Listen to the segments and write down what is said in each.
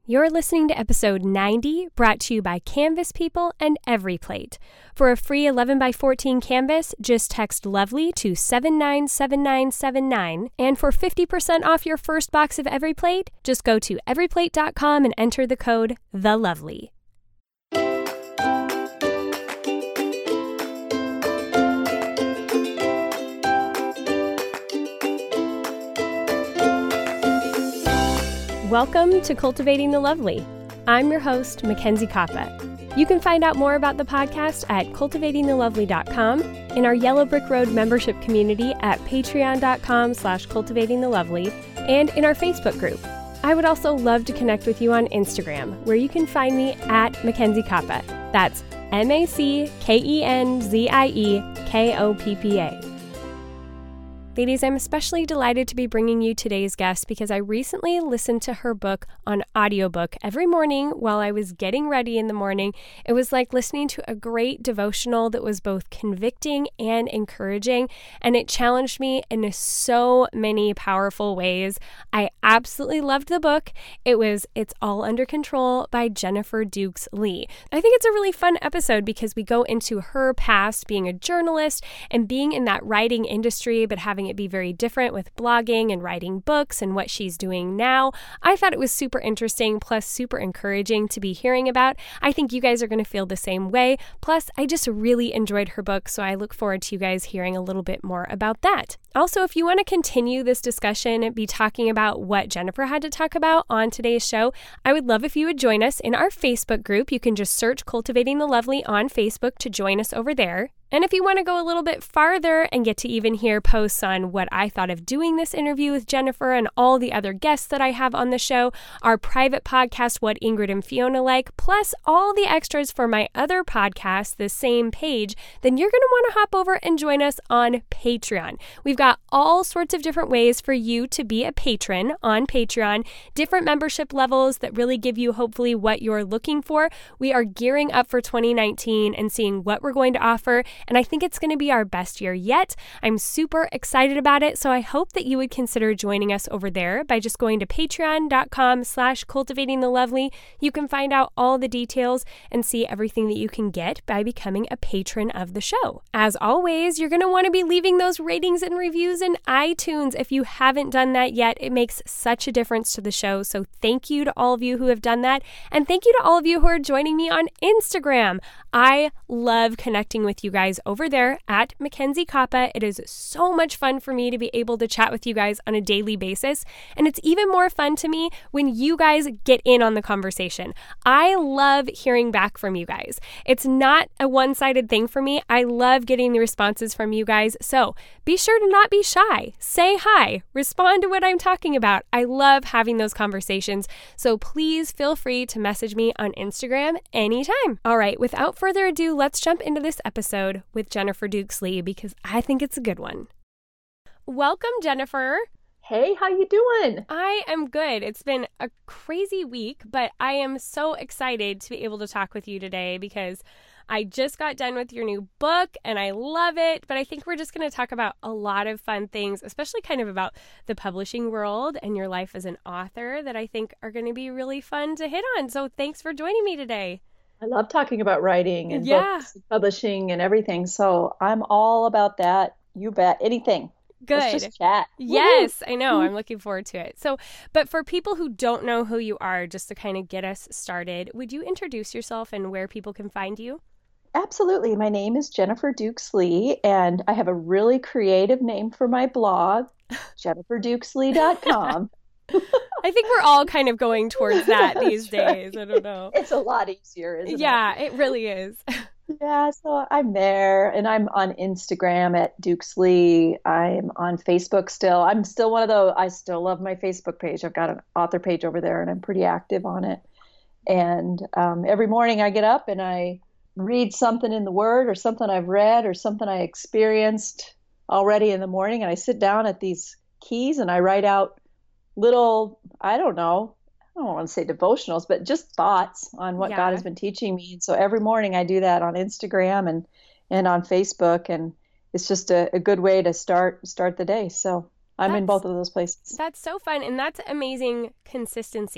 You're listening to episode 90, brought to you by Canvas People and EveryPlate. For a free 11 by 14 canvas, just text LOVELY to 797979. And for 50% off your first box of EveryPlate, just go to everyplate.com and enter the code THELOVELY. Welcome to Cultivating the Lovely. I'm your host, Mackenzie Koppa. You can find out more about the podcast at cultivatingthelovely.com, in our Yellow Brick Road membership community at patreon.com/cultivatingthelovely, and in our Facebook group. I would also love to connect with you on Instagram, where you can find me at Mackenzie Koppa. That's MacKenziekoppa. Ladies, I'm especially delighted to be bringing you today's guest because I recently listened to her book on audiobook every morning while I was getting ready in the morning. It was like listening to a great devotional that was both convicting and encouraging, and it challenged me in so many powerful ways. I absolutely loved the book. It's All Under Control by Jennifer Dukes Lee. I think it's a really fun episode because we go into her past being a journalist and being in that writing industry, but having it be very different with blogging and writing books and what she's doing now. I thought it was super interesting, plus super encouraging to be hearing about. I think you guys are going to feel the same way. Plus, I just really enjoyed her book, so I look forward to you guys hearing a little bit more about that. Also, if you want to continue this discussion and be talking about what Jennifer had to talk about on today's show, I would love if you would join us in our Facebook group. You can just search Cultivating the Lovely on Facebook to join us over there. And if you want to go a little bit farther and get to even hear posts on what I thought of doing this interview with Jennifer and all the other guests that I have on the show, our private podcast, What Ingrid and Fiona Like, plus all the extras for my other podcast, the same page, then you're going to want to hop over and join us on Patreon. We've got all sorts of different ways for you to be a patron on Patreon, different membership levels that really give you hopefully what you're looking for. We are gearing up for 2019 and seeing what we're going to offer. And I think it's going to be our best year yet. I'm super excited about it, so I hope that you would consider joining us over there by just going to patreon.com/cultivatingthelovely. You can find out all the details and see everything that you can get by becoming a patron of the show. As always, you're going to want to be leaving those ratings and reviews in iTunes. If you haven't done that yet, it makes such a difference to the show. So thank you to all of you who have done that. And thank you to all of you who are joining me on Instagram. I love connecting with you guys over there at Mackenzie Koppa. It is so much fun for me to be able to chat with you guys on a daily basis. And it's even more fun to me when you guys get in on the conversation. I love hearing back from you guys. It's not a one-sided thing for me. I love getting the responses from you guys. So be sure to not be shy. Say hi. Respond to what I'm talking about. I love having those conversations. So please feel free to message me on Instagram anytime. All right, without further ado, let's jump into this episode with Jennifer Dukes Lee because I think it's a good one. Welcome, Jennifer. Hey, how you doing? I am good. It's been a crazy week, but I am so excited to be able to talk with you today because I just got done with your new book and I love it, but I think we're just going to talk about a lot of fun things, especially kind of about the publishing world and your life as an author that I think are going to be really fun to hit on. So thanks for joining me today. I love talking about writing and books and publishing and everything. So I'm all about that. You bet. Anything. Good. Let's just chat. Yes, I know. I'm looking forward to it. So, but for people who don't know who you are, just to kind of get us started, would you introduce yourself and where people can find you? Absolutely. My name is Jennifer Dukes Lee, and I have a really creative name for my blog, jenniferdukeslee.com. I think we're all kind of going towards that these days. I don't know. It's a lot easier, isn't it? Yeah, it really is. Yeah, so I'm there, and I'm on Instagram at Dukes Lee. I'm on Facebook still. I'm still one of those. I still love my Facebook page. I've got an author page over there, and I'm pretty active on it. And every morning I get up and I read something in the Word or something I've read or something I experienced already in the morning, and I sit down at these keys and I write out little, I don't want to say devotionals, but just thoughts on what God has been teaching me. And so every morning I do that on Instagram and on Facebook, and it's just a good way to start the day. So I'm in both of those places. That's so fun. And that's amazing consistency.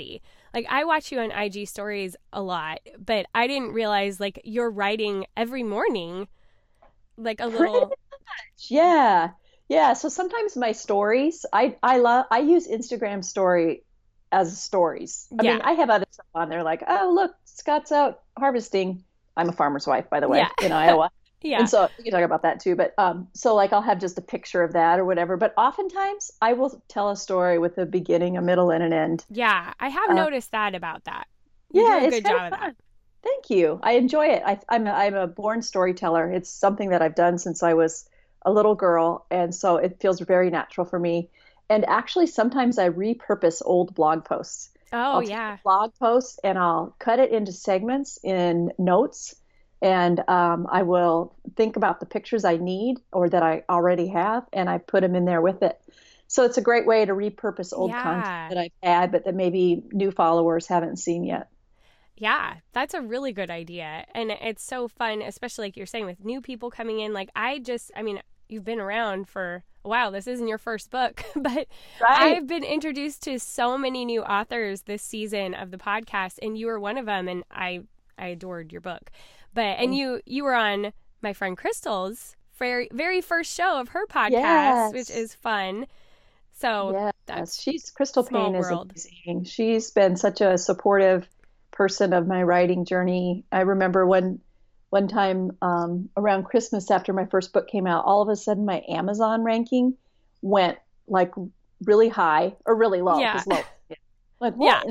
Like I watch you on IG stories a lot, but I didn't realize like you're writing every morning, like a Pretty little. much. Yeah. Yeah. So sometimes my stories, I use Instagram story as stories. I mean, Yeah. I have other stuff on there like, oh, look, Scott's out harvesting. I'm a farmer's wife, by the way, Yeah. in Iowa. And Yeah. so we can talk about that too. But so like I'll have just a picture of that or whatever. But oftentimes I will tell a story with a beginning, a middle, and an end. Yeah. I have Uh, noticed that about that. You do yeah, a it's good kind of job of that. fun. Thank you. I enjoy it. I'm a born storyteller. It's something that I've done since I was a little girl, and so it feels very natural for me. And actually, sometimes I repurpose old blog posts. Oh, I'll take a yeah. blog post and I'll cut it into segments in notes, and I will think about the pictures I need or that I already have, and I put them in there with it. So it's a great way to repurpose old content Yeah. that I've had, but that maybe new followers haven't seen yet. Yeah, that's a really good idea. And it's so fun, especially like you're saying with new people coming in. Like I mean, you've been around for a while. This isn't your first book, but Right. I've been introduced to so many new authors this season of the podcast, and you were one of them, and I adored your book. But and you were on my friend Crystal's very first show of her podcast, which Yes. is fun. So Yes. that's She's Crystal small Payne is world. amazing. She's been such a supportive person of my writing journey. I remember one time around Christmas after my first book came out, all of a sudden my Amazon ranking went like really high or really low. It Yeah. was low. Like Yeah.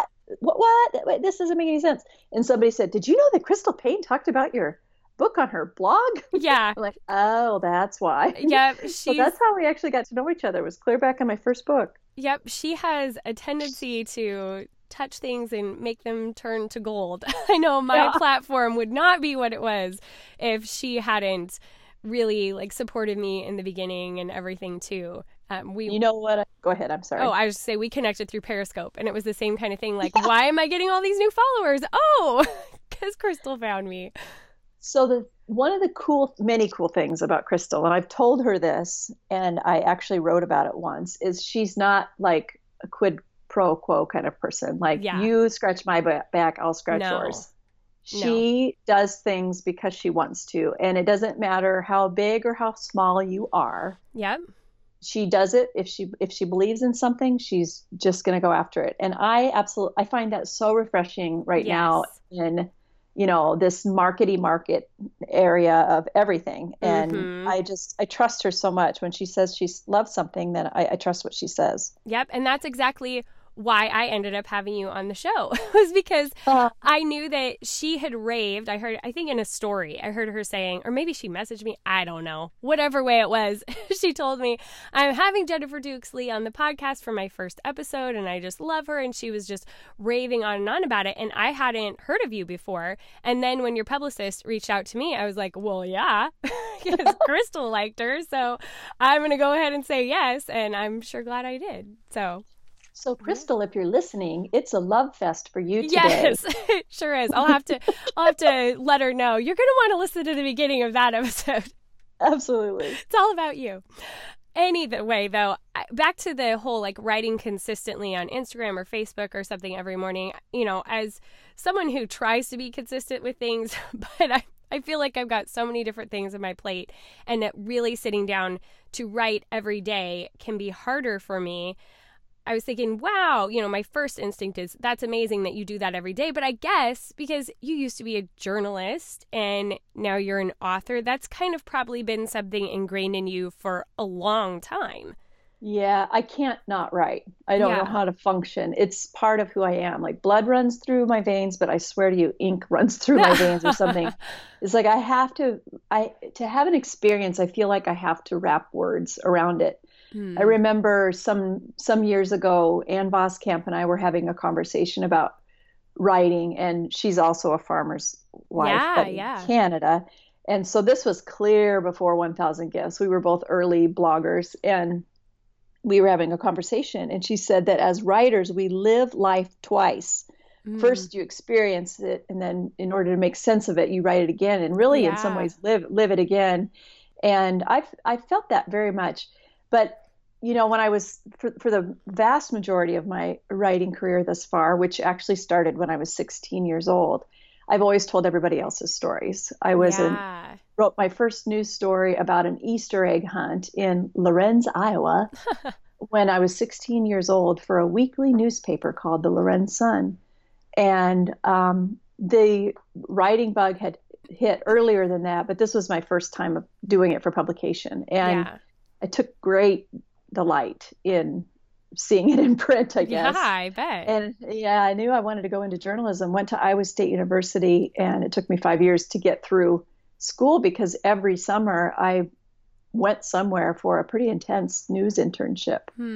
what? Wait, this doesn't make any sense. And somebody said, "Did you know that Crystal Payne talked about your book on her blog?" Yeah. I'm like, "Oh, that's why." Yeah. So that's how we actually got to know each other. Was clear back in my first book. Yep, she has a tendency to touch things and make them turn to gold. I know my Yeah. platform would not be what it was if she hadn't really like supported me in the beginning and everything too. We You know what? Go ahead. I'm sorry. Oh, I was just say we connected through Periscope, and it was the same kind of thing. Like, why am I getting all these new followers? Oh, because Crystal found me. So the one of the many cool things about Crystal, and I've told her this, and I actually wrote about it once, is she's not like a quid pro quo kind of person. Like Yeah, you scratch my back, I'll scratch no, yours. no, She does things because she wants to, and it doesn't matter how big or how small you are. yep, She does it if she believes in something, she's just going to go after it. And I find that so refreshing right now yes, in this market area of everything. And mm-hmm. I trust her so much. When she says she loves something, then I trust what she says. Yep, and that's exactly why I ended up having you on the show was because Uh, I knew that she had raved. I think in a story, I heard her saying, or maybe she messaged me, I don't know, whatever way it was. She told me, I'm having Jennifer Dukesley on the podcast for my first episode, and I just love her. And she was just raving on and on about it. And I hadn't heard of you before. And then when your publicist reached out to me, I was like, well, yeah, because Crystal liked her. So I'm going to go ahead and say yes. And I'm sure glad I did. So Crystal, if you're listening, it's a love fest for you today. Yes, it sure is. I'll have to let her know. You're going to want to listen to the beginning of that episode. Absolutely. It's all about you. Anyway, though, back to the whole like writing consistently on Instagram or Facebook or something every morning, as someone who tries to be consistent with things, but I feel like I've got so many different things on my plate, and that really sitting down to write every day can be harder for me. I was thinking, wow, my first instinct is that's amazing that you do that every day. But I guess because you used to be a journalist and now you're an author, that's kind of probably been something ingrained in you for a long time. Yeah, I can't not write. I don't know Yeah. how to function. It's part of who I am. Like blood runs through my veins, but I swear to you, ink runs through my veins or something. It's like to have an experience, I feel like I have to wrap words around it. I remember some years ago, Ann Voskamp and I were having a conversation about writing, and she's also a farmer's wife, Yeah, but in yeah. Canada. And so this was clear before 1,000 Gifts. We were both early bloggers, and we were having a conversation. And she said that as writers, we live life twice. First, you experience it, and then in order to make sense of it, you write it again, and really, in some Yeah. ways, live it again. And I felt that very much. But when I was for the vast majority of my writing career thus far, which actually started when I was 16 years old, I've always told everybody else's stories. Yeah. Wrote my first news story about an Easter egg hunt in Lorenz, Iowa, when I was 16 years old for a weekly newspaper called the Lorenz Sun. And the writing bug had hit earlier than that, but this was my first time of doing it for publication. And I took great delight in seeing it in print, I guess. Yeah, I bet. And I knew I wanted to go into journalism. Went to Iowa State University, and it took me 5 years to get through school because every summer I went somewhere for a pretty intense news internship.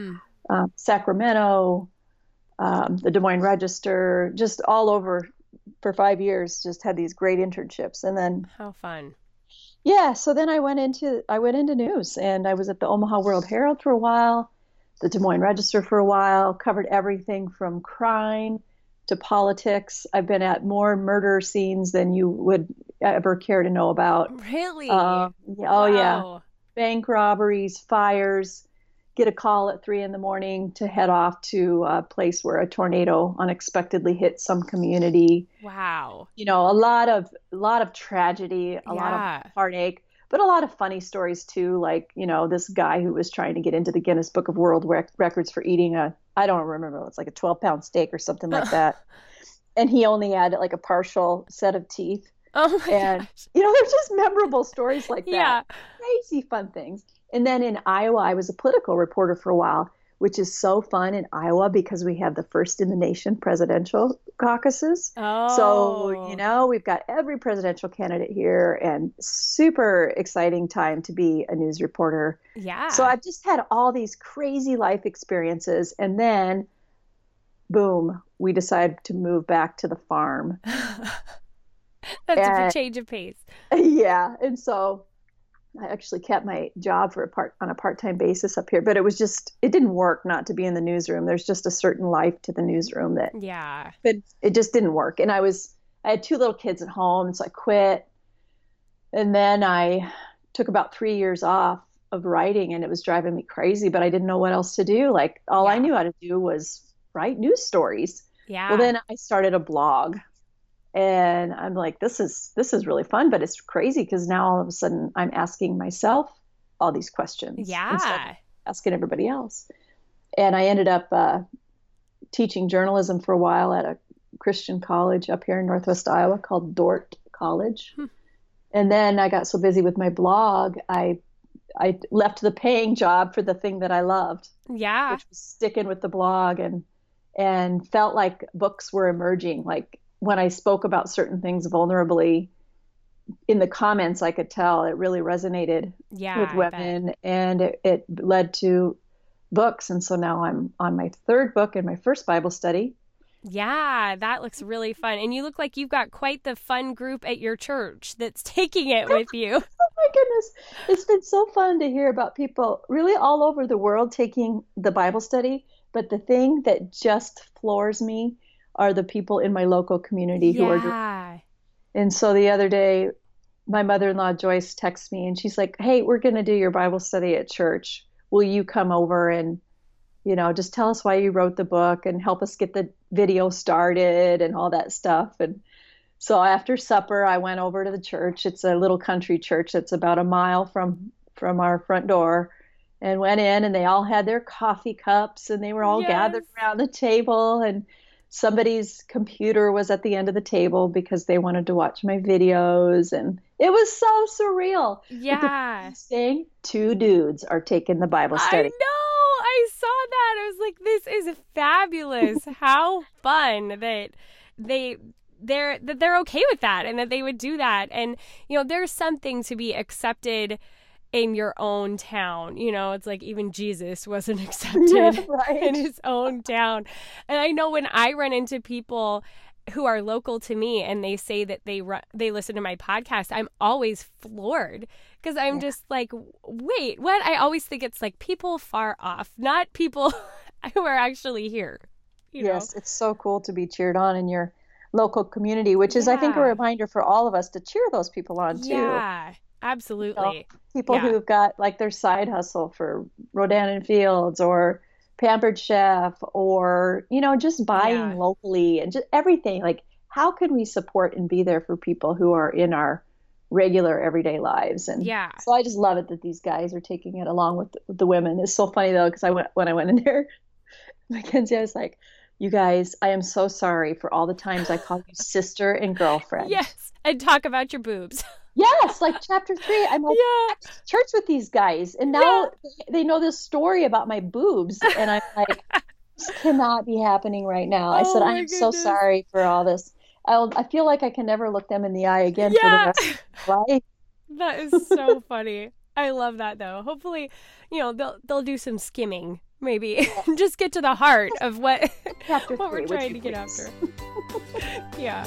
Sacramento, the Des Moines Register, just all over for 5 years, just had these great internships. And then how fun. Yeah, so then I went into news, and I was at the Omaha World Herald for a while, the Des Moines Register for a while, covered everything from crime to politics. I've been at more murder scenes than you would ever care to know about. Really? Oh Wow. yeah. Bank robberies, fires, get a call at 3 a.m. to head off to a place where a tornado unexpectedly hit some community. Wow. A lot of tragedy, a lot of heartache, but a lot of funny stories too. Like, this guy who was trying to get into the Guinness Book of World Records for eating I don't remember, it's like a 12-pound steak or something like that. And he only had like a partial set of teeth. Oh my gosh. There's just memorable stories like that. Yeah. Crazy fun things. And then in Iowa, I was a political reporter for a while, which is so fun in Iowa because we have the first in the nation presidential caucuses. Oh. So, we've got every presidential candidate here, and super exciting time to be a news reporter. Yeah. So I've just had all these crazy life experiences. And then, boom, we decided to move back to the farm. That's a change of pace. Yeah. And so I actually kept my job on a part-time basis up here, but it didn't work not to be in the newsroom. There's just a certain life to the newsroom but it just didn't work. And I had 2 little kids at home, and so I quit. And then I took about 3 years off of writing, and it was driving me crazy, but I didn't know what else to do. Like all I knew how to do was write news stories. Yeah. Well, then I started a blog. And I'm like, this is really fun, but it's crazy because now all of a sudden I'm asking myself all these questions. Yeah. Instead of asking everybody else. And I ended up teaching journalism for a while at a Christian college up here in Northwest Iowa called Dordt College. And then I got so busy with my blog, I left the paying job for the thing that I loved. Yeah. Which was sticking with the blog, and felt like books were emerging. Like, when I spoke about certain things vulnerably in the comments, I could tell it really resonated with women, and it led to books. And so now I'm on my 3rd book and my first Bible study. Yeah, that looks really fun. And you look like you've got quite the fun group at your church that's taking it with you. Oh my goodness. It's been so fun to hear about people really all over the world taking the Bible study. But the thing that just floors me are the people in my local community who are doing. And so the other day, my mother-in-law Joyce texts me, and she's like, "Hey, we're going to do your Bible study at church. Will you come over and, just tell us why you wrote the book and help us get the video started and all that stuff?" And so after supper, I went over to the church. It's a little country church that's about a mile from our front door, and went in, and they all had their coffee cups, and they were all gathered around the table, and somebody's computer was at the end of the table because they wanted to watch my videos, and it was so surreal. Yeah. Saying 2 dudes are taking the Bible study. I know. I saw that. I was like, this is fabulous. How fun that they're okay with that, and that they would do that. And there's something to be accepted in your own town. It's like even Jesus wasn't accepted in his own town. And I know when I run into people who are local to me and they say that they listen to my podcast, I'm always floored because I'm just like, wait, what? I always think it's like people far off, not people who are actually here. Yes, it's so cool to be cheered on in your local community, which is, I think, a reminder for all of us to cheer those people on too. Yeah. Absolutely. People Yeah. who've got like their side hustle for Rodan and Fields or Pampered Chef or, just buying Yeah. locally and just everything. Like, how can we support and be there for people who are in our regular everyday lives? And Yeah. so I just love it that these guys are taking it along with the women. It's so funny though, because when I went in there, Mackenzie, I was like, you guys, I am so sorry for all the times I called you sister and girlfriend. Yes. And talk about your boobs. Yes, like chapter 3, I'm like, Yeah. I went to church with these guys, and Yeah. now they know this story about my boobs, and I'm like, this cannot be happening right now. I said, Oh I my am so goodness. sorry for all this. I feel like I can never look them in the eye again for the Yeah. rest of my life. That is so funny. I love that though. Hopefully, they'll do some skimming, maybe. Just get to the heart of what Chapter what we're 3, would trying you to get please? after. Yeah.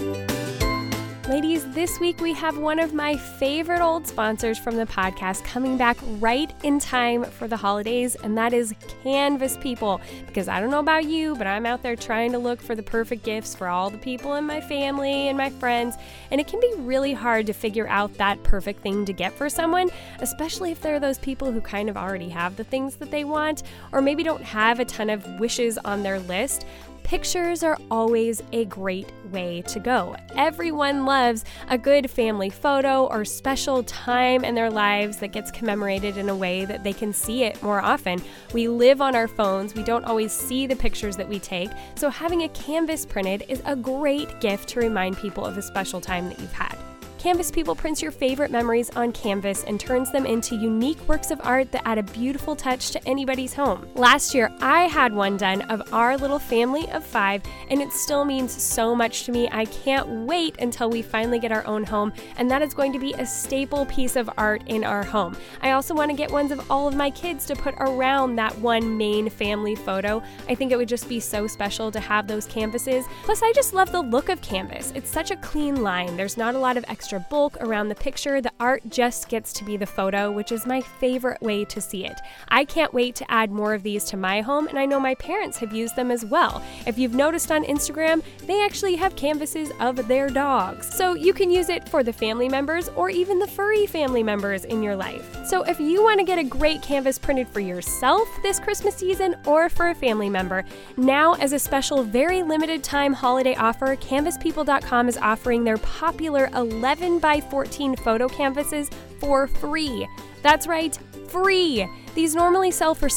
Ladies, this week we have one of my favorite old sponsors from the podcast coming back right in time for the holidays, and that is Canvas People. Because I don't know about you, but I'm out there trying to look for the perfect gifts for all the people in my family and my friends, and it can be really hard to figure out that perfect thing to get for someone, especially if there are those people who kind of already have the things that they want, or maybe don't have a ton of wishes on their list. Pictures are always a great way to go. Everyone loves a good family photo or special time in their lives that gets commemorated in a way that they can see it more often. We live on our phones. We don't always see the pictures that we take. So having a canvas printed is a great gift to remind people of a special time that you've had. Canvas People prints your favorite memories on canvas and turns them into unique works of art that add a beautiful touch to anybody's home. Last year, I had one done of our little family of 5, and it still means so much to me. I can't wait until we finally get our own home, and that is going to be a staple piece of art in our home. I also want to get ones of all of my kids to put around that one main family photo. I think it would just be so special to have those canvases. Plus, I just love the look of canvas. It's such a clean line. There's not a lot of extra bulk around the picture. The art just gets to be the photo, which is my favorite way to see it. I can't wait to add more of these to my home, and I know my parents have used them as well. If you've noticed on Instagram, they actually have canvases of their dogs. So you can use it for the family members or even the furry family members in your life. So if you want to get a great canvas printed for yourself this Christmas season or for a family member, now as a special very limited time holiday offer, canvaspeople.com is offering their popular 11 by 14 photo canvases for free. That's right, free! These normally sell for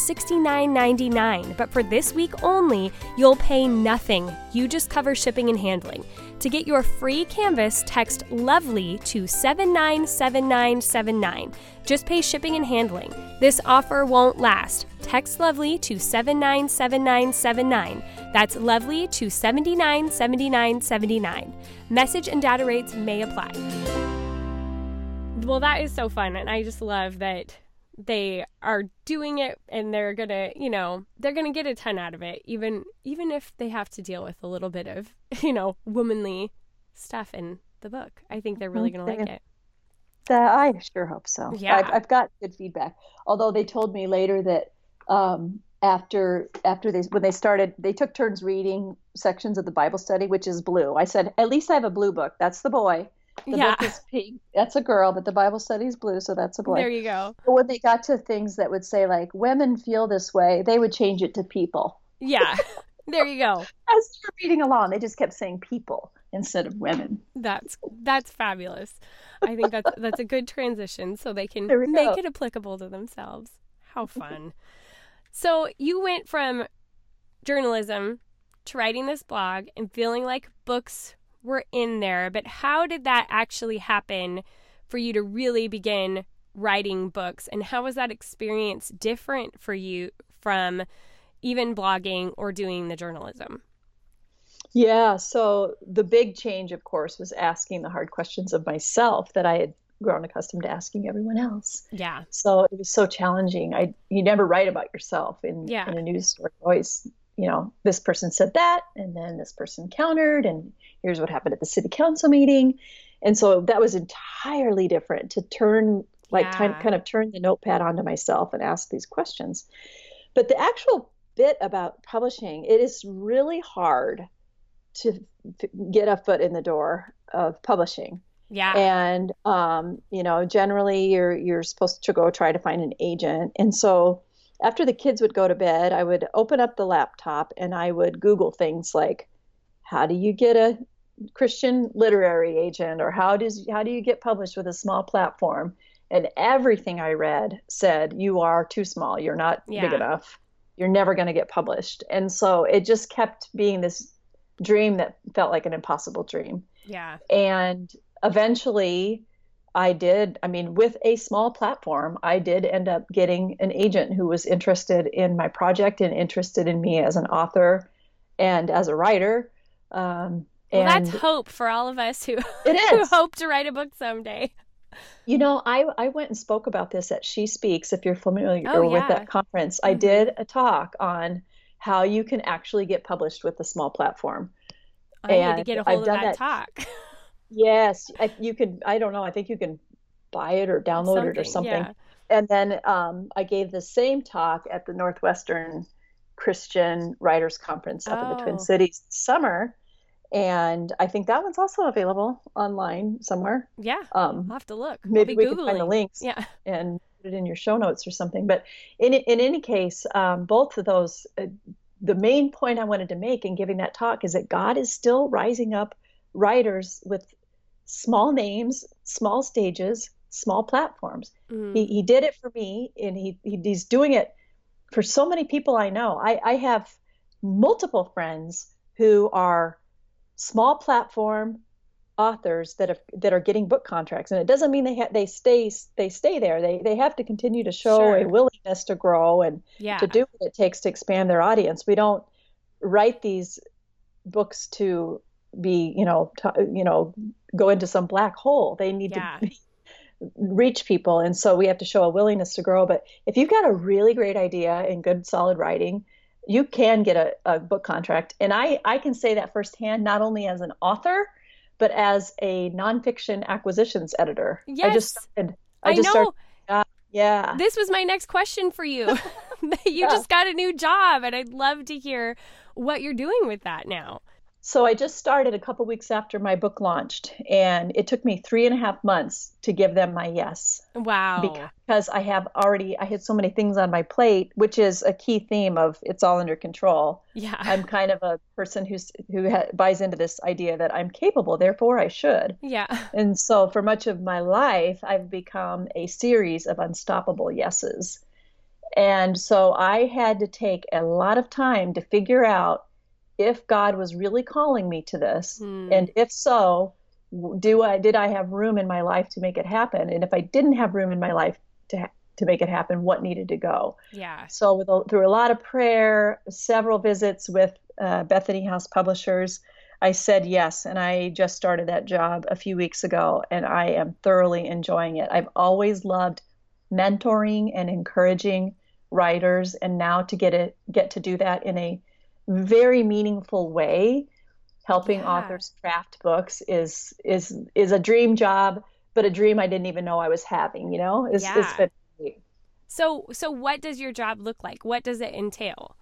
$69.99, but for this week only, you'll pay nothing. You just cover shipping and handling. To get your free canvas, text LOVELY to 797979. Just pay shipping and handling. This offer won't last. Text LOVELY to 797979. That's LOVELY to 797979. Message and data rates may apply. Well, that is so fun, and I just love that they are doing it, and they're gonna get a ton out of it, even if they have to deal with a little bit of, womanly stuff in the book. I think they're really gonna like it. I sure hope so. Yeah. I've got good feedback. Although they told me later that after when they started, they took turns reading sections of the Bible study, which is blue. I said, at least I have a blue book. That's the boy. The book is pink. That's a girl, but the Bible study is blue, so that's a boy. There you go. But when they got to things that would say like women feel this way, they would change it to people. Yeah. There you go. As they were reading along, they just kept saying people instead of women. That's fabulous. I think that's a good transition so they can There we make go. it applicable to themselves. How fun. So you went from journalism to writing this blog and feeling like books were in there, but how did that actually happen for you to really begin writing books, and how was that experience different for you from even blogging or doing the journalism? Yeah, so the big change, of course, was asking the hard questions of myself that I had grown accustomed to asking everyone else. Yeah. So it was so challenging. You never write about yourself in a news story. Always, this person said that, and then this person countered, and here's what happened at the city council meeting. And so that was entirely different to turn, kind of turn the notepad onto myself and ask these questions. But the actual bit about publishing, it is really hard to get a foot in the door of publishing. Yeah. And generally you're supposed to go try to find an agent. And so after the kids would go to bed, I would open up the laptop and I would Google things like, how do you get a Christian literary agent, or how do you get published with a small platform? And everything I read said, you are too small, you're not big Yeah. enough, you're never going to get published. And so it just kept being this dream that felt like an impossible dream. Yeah. And eventually with a small platform, I did end up getting an agent who was interested in my project and interested in me as an author and as a writer. Well, And that's hope for all of us who, it who is. hope to write a book someday. I went and spoke about this at She Speaks, if you're Oh, familiar with yeah. that conference. I Mm-hmm. did a talk on how you can actually get published with a small platform. I need to And get a hold I've of done that that. talk. Yes, you can, I don't know, I think you can buy it or download it or Something. something. Yeah. And then I gave the same talk at the Northwestern Christian Writers Conference up in the Twin Oh, Cities this summer. And I think that one's also available online somewhere. yeah. Um, I'll have to look. I'll maybe be we could find the Googling. links Yeah. and put it in your show notes or something. But in any case, both of those, the main point I wanted to make in giving that talk is that God is still rising up writers with small names, small stages, small platforms. Mm. He did it for me, and he's doing it for so many people I know. I have multiple friends who are small platform authors that are getting book contracts, and it doesn't mean they stay there. They have to continue to show a Sure. willingness to grow and Yeah. to do what it takes to expand their audience. We don't write these books to be go into some black hole. They need to Yeah. reach people, and so we have to show a willingness to grow. But if you've got a really great idea and good solid writing, you can get a book contract. And I can say that firsthand, not only as an author but as a nonfiction acquisitions editor. I just Yes. started. I I just started. know. Yeah, This was my next question for you. You yeah. just got a new job, and I'd love to hear what you're doing with that now. So I just started a couple weeks after my book launched, and it took me 3.5 months to give them my yes, Wow. because I had so many things on my plate, which is a key theme of It's All Under Control. Yeah. I'm kind of a person who buys into this idea that I'm capable, therefore I should. Yeah. And so for much of my life, I've become a series of unstoppable yeses. And so I had to take a lot of time to figure out if God was really calling me to this, Hmm. and if so, did I have room in my life to make it happen? And if I didn't have room in my life to make it happen, what needed to go? Yeah. So through a lot of prayer, several visits with Bethany House Publishers, I said yes, and I just started that job a few weeks ago, and I am thoroughly enjoying it. I've always loved mentoring and encouraging writers, and now to get to do that in a very meaningful way, helping Yeah. authors craft books is a dream job, but a dream I didn't even know I was having. It's Yeah. been great. So what does your job look like? What does it entail?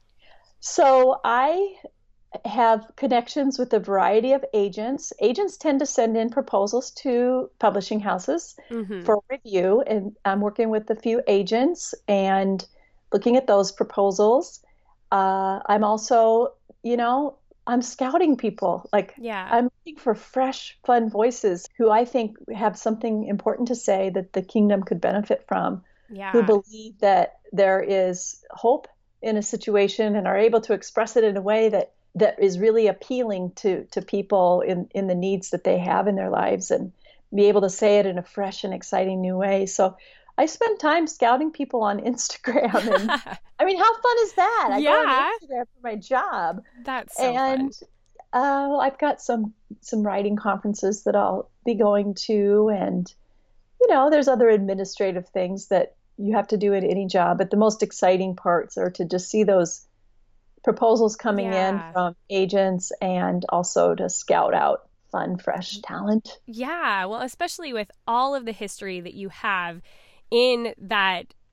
So I have connections with a variety of agents. Agents tend to send in proposals to publishing houses Mm-hmm. for review, and I'm working with a few agents and looking at those proposals. I'm also, I'm scouting people. Like, Yeah. I'm looking for fresh, fun voices who I think have something important to say that the kingdom could benefit from, who Yeah. believe that there is hope in a situation and are able to express it in a way that is really appealing to people in the needs that they have in their lives, and be able to say it in a fresh and exciting new way. So I spend time scouting people on Instagram, and I mean, how fun is that? I go on Yeah. Instagram for my job, That's so and fun. I've got some writing conferences that I'll be going to, and there's other administrative things that you have to do at any job, but the most exciting parts are to just see those proposals coming in Yeah. from agents, and also to scout out fun, fresh talent. Yeah. Well, especially with all of the history that you have in that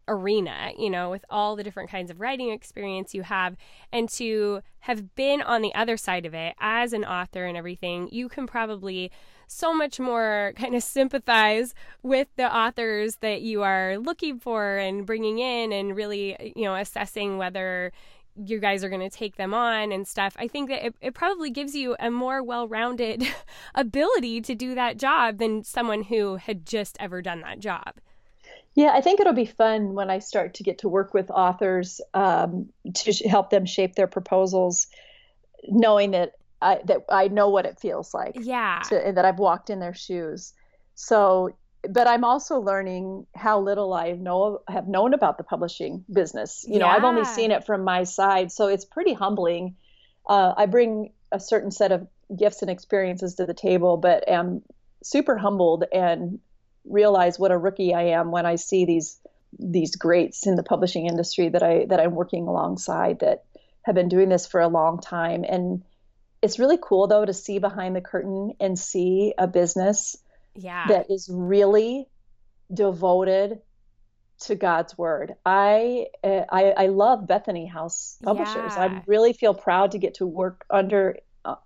arena, with all the different kinds of writing experience you have, and to have been on the other side of it as an author and everything, you can probably so much more kind of sympathize with the authors that you are looking for and bringing in, and really, assessing whether you guys are going to take them on and stuff. I think that it probably gives you a more well-rounded ability to do that job than someone who had just ever done that job. Yeah, I think it'll be fun when I start to get to work with authors to help them shape their proposals, knowing that I know what it feels like. Yeah. And that I've walked in their shoes. So, but I'm also learning how little I have known about the publishing business. I've only seen it from my side, so it's pretty humbling. I bring a certain set of gifts and experiences to the table, but am super humbled and realize what a rookie I am when I see these greats in the publishing industry that I'm working alongside that have been doing this for a long time. And it's really cool though to see behind the curtain and see a business that is really devoted to God's word. I love Bethany House Publishers. I really feel proud to get to work under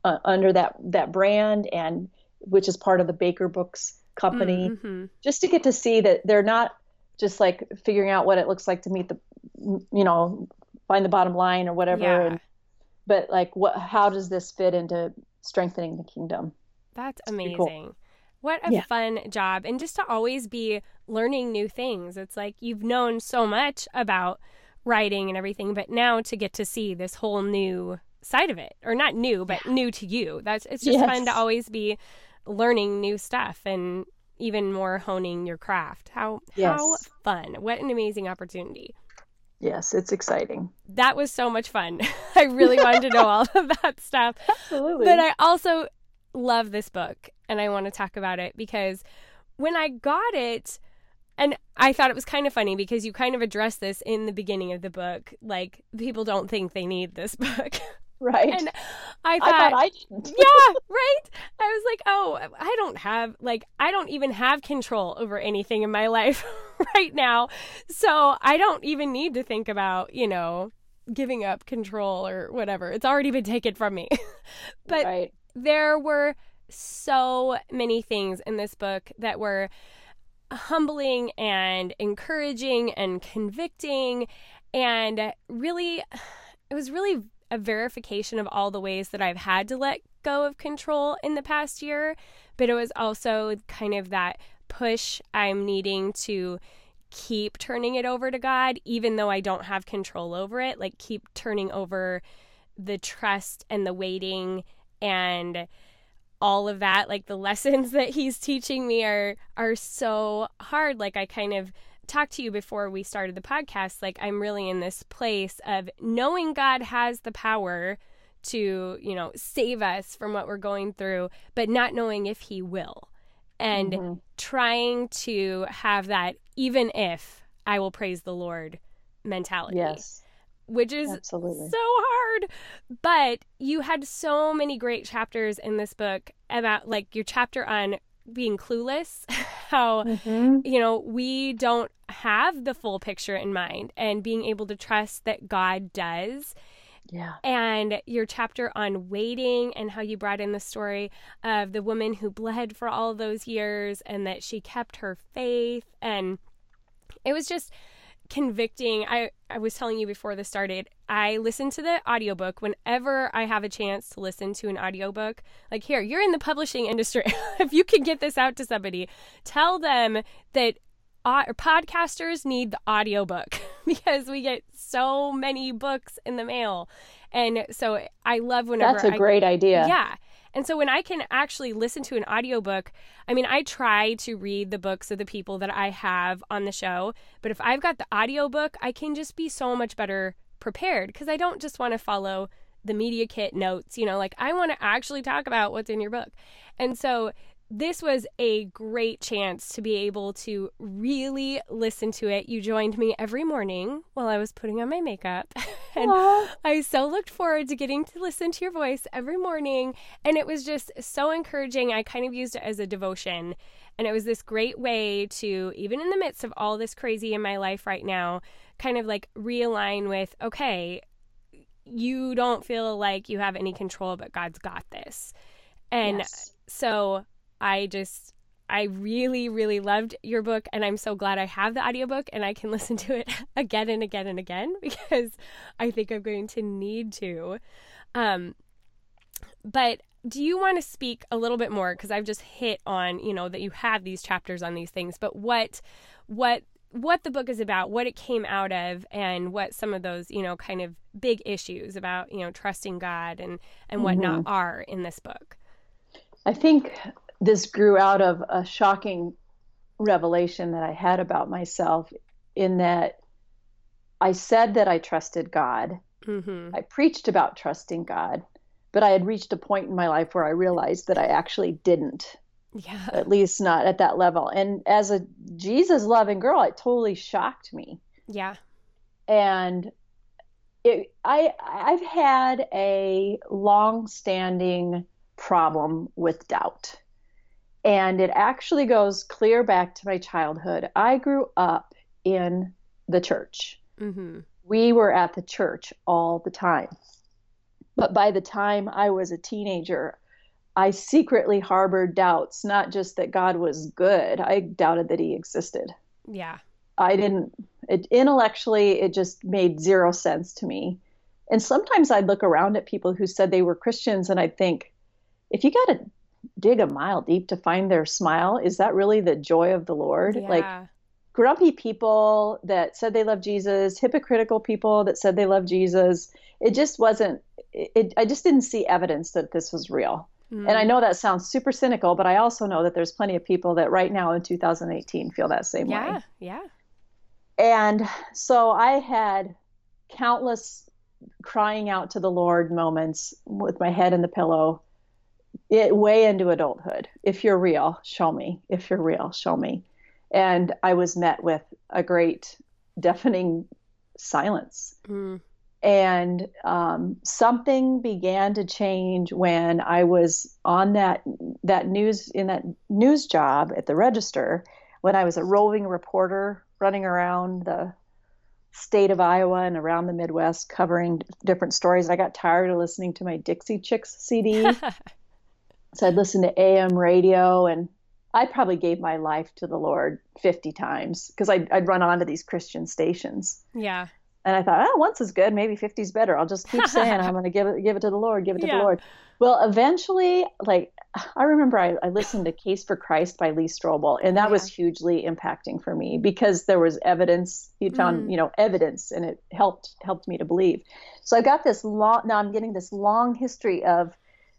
that brand, and which is part of the Baker Books company, just to get to see that they're not just like figuring out what it looks like to meet find the bottom line or whatever, but like how does this fit into strengthening the kingdom? That's amazing. Cool. What a fun job. And just to always be learning new things. It's like you've known so much about writing and everything, but now to get to see this whole new side of it, or not new, but new to you. It's just fun to always be learning new stuff and even more honing your craft. How fun. What an amazing opportunity. Yes, it's exciting. That was so much fun. I really wanted to know all of that stuff. Absolutely. But I also love this book, and I want to talk about it because when I got it, and I thought it was kind of funny because you kind of address this in the beginning of the book, like people don't think they need this book. Right. And I thought I didn't. Yeah, right? I was like, oh, I don't even have control over anything in my life right now. So I don't even need to think about, giving up control or whatever. It's already been taken from me. But there were so many things in this book that were humbling and encouraging and convicting. And really, it was really a verification of all the ways that I've had to let go of control in the past year. But it was also kind of that push I'm needing to keep turning it over to God, even though I don't have control over it, like keep turning over the trust and the waiting and all of that. Like the lessons that he's teaching me are so hard. Like I kind of talked to you before we started the podcast, like I'm really in this place of knowing God has the power to, save us from what we're going through, but not knowing if he will. And trying to have that even if I will praise the Lord mentality. Yes. Which is absolutely so hard. But you had so many great chapters in this book about like your chapter on being clueless, how, we don't have the full picture in mind, and being able to trust that God does. Yeah. And your chapter on waiting and how you brought in the story of the woman who bled for all those years and that she kept her faith. And it was just convicting. I was telling you before this started, I listen to the audiobook whenever I have a chance to listen to an audiobook. Like, here, you're in the publishing industry. If you can get this out to somebody, tell them that podcasters need the audiobook because we get so many books in the mail. And so I love whenever That's a great idea. Yeah. And so when I can actually listen to an audiobook, I mean, I try to read the books of the people that I have on the show, but if I've got the audiobook, I can just be so much better prepared because I don't just want to follow the media kit notes, like I want to actually talk about what's in your book. And so this was a great chance to be able to really listen to it. You joined me every morning while I was putting on my makeup. And I so looked forward to getting to listen to your voice every morning. And it was just so encouraging. I kind of used it as a devotion. And it was this great way to, even in the midst of all this crazy in my life right now, kind of like realign with, okay, you don't feel like you have any control, but God's got this. And so I really, really loved your book, and I'm so glad I have the audiobook and I can listen to it again and again and again, because I think I'm going to need to. But do you want to speak a little bit more, because I've just hit on, that you have these chapters on these things, but what the book is about, what it came out of, and what some of those, kind of big issues about, trusting God and whatnot are in this book? I think this grew out of a shocking revelation that I had about myself, in that I said that I trusted God. Mm-hmm. I preached about trusting God, but I had reached a point in my life where I realized that I actually didn't. Yeah. At least not at that level. And as a Jesus loving girl, it totally shocked me. Yeah. And I've had a long-standing problem with doubt. And it actually goes clear back to my childhood. I grew up in the church. Mm-hmm. We were at the church all the time. But by the time I was a teenager, I secretly harbored doubts, not just that God was good. I doubted that he existed. Yeah. Intellectually, it just made zero sense to me. And sometimes I'd look around at people who said they were Christians, and I'd think, if you got to dig a mile deep to find their smile, is that really the joy of the Lord? Yeah. Like grumpy people that said they love Jesus, hypocritical people that said they love Jesus. It just wasn't, I just didn't see evidence that this was real. Mm. And I know that sounds super cynical, but I also know that there's plenty of people that right now in 2018 feel that same way. Yeah. And so I had countless crying out to the Lord moments with my head in the pillow, way into adulthood. If you're real, show me. If you're real, show me. And I was met with a great deafening silence. Mm. And something began to change when I was on that news job at the Register, when I was a roving reporter running around the state of Iowa and around the Midwest covering different stories. I got tired of listening to my Dixie Chicks CD. So I'd listen to AM radio, and I probably gave my life to the Lord 50 times, because I'd run onto these Christian stations. Yeah. And I thought, once is good, maybe 50 is better. I'll just keep saying I'm going to give it to the Lord, give it to the Lord. Well, eventually, I remember I listened to Case for Christ by Lee Strobel, and that was hugely impacting for me, because there was evidence. He'd found, evidence, and it helped me to believe. So I got now I'm getting this long history of,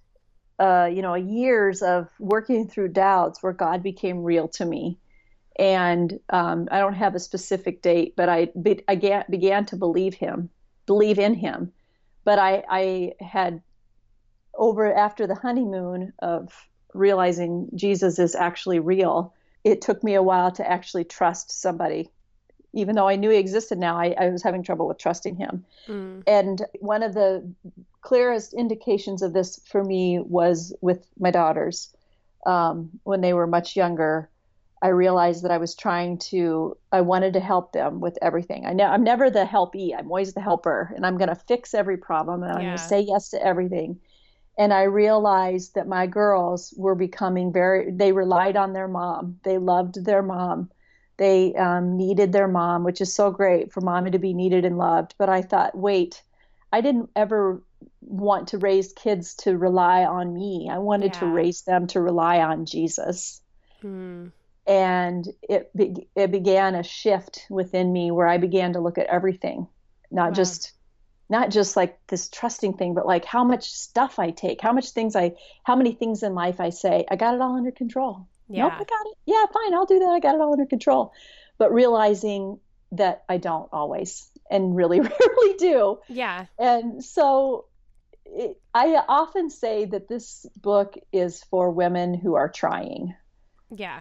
years of working through doubts where God became real to me. And I don't have a specific date, but I began to believe in him. But I had, after the honeymoon of realizing Jesus is actually real, it took me a while to actually trust somebody. Even though I knew he existed now, I was having trouble with trusting him. Mm. And one of the clearest indications of this for me was with my daughters. When they were much younger, I realized that I wanted to help them with everything. I'm never the helpee. I'm always the helper, and I'm going to fix every problem, and I'm going to say yes to everything. And I realized that my girls were becoming they relied on their mom. They loved their mom. They needed their mom, which is so great for mommy to be needed and loved. But I thought, wait, I didn't ever want to raise kids to rely on me. I wanted to raise them to rely on Jesus. Hmm. And it began a shift within me where I began to look at everything, not just like this trusting thing, but like how much stuff I take, how many things in life I say, I got it all under control. Yeah. Nope, I got it. Yeah, fine, I'll do that. I got it all under control. But realizing that I don't always, and really rarely do. Yeah. And so I often say that this book is for women who are trying. Yeah.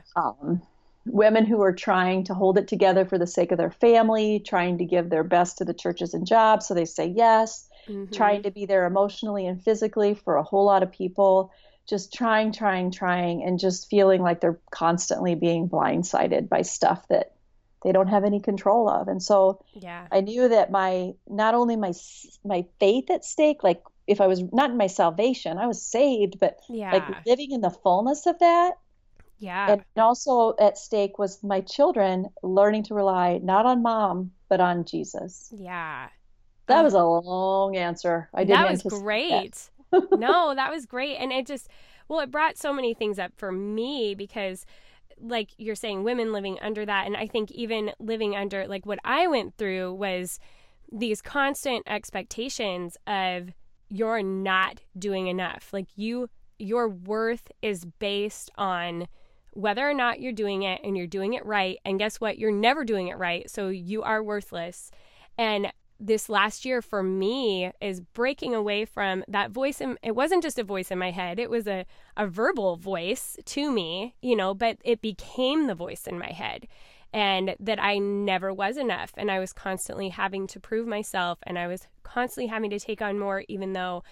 Women who are trying to hold it together for the sake of their family, trying to give their best to the churches and jobs so they say yes, trying to be there emotionally and physically for a whole lot of people, just trying, and just feeling like they're constantly being blindsided by stuff that they don't have any control of. And so I knew that not only my faith at stake, like if I was not in my salvation, I was saved, but like living in the fullness of that. Yeah. And also at stake was my children learning to rely not on mom, but on Jesus. Yeah. That was a long answer. That was great. No, that was great. And it brought so many things up for me because like you're saying, women living under that. And I think even living under like what I went through was these constant expectations of you're not doing enough. Like your worth is based on whether or not you're doing it and you're doing it right. And guess what? You're never doing it right. So you are worthless. And this last year for me is breaking away from that voice. And it wasn't just a voice in my head. It was a verbal voice to me, but it became the voice in my head, and that I never was enough. And I was constantly having to prove myself, and I was constantly having to take on more, even though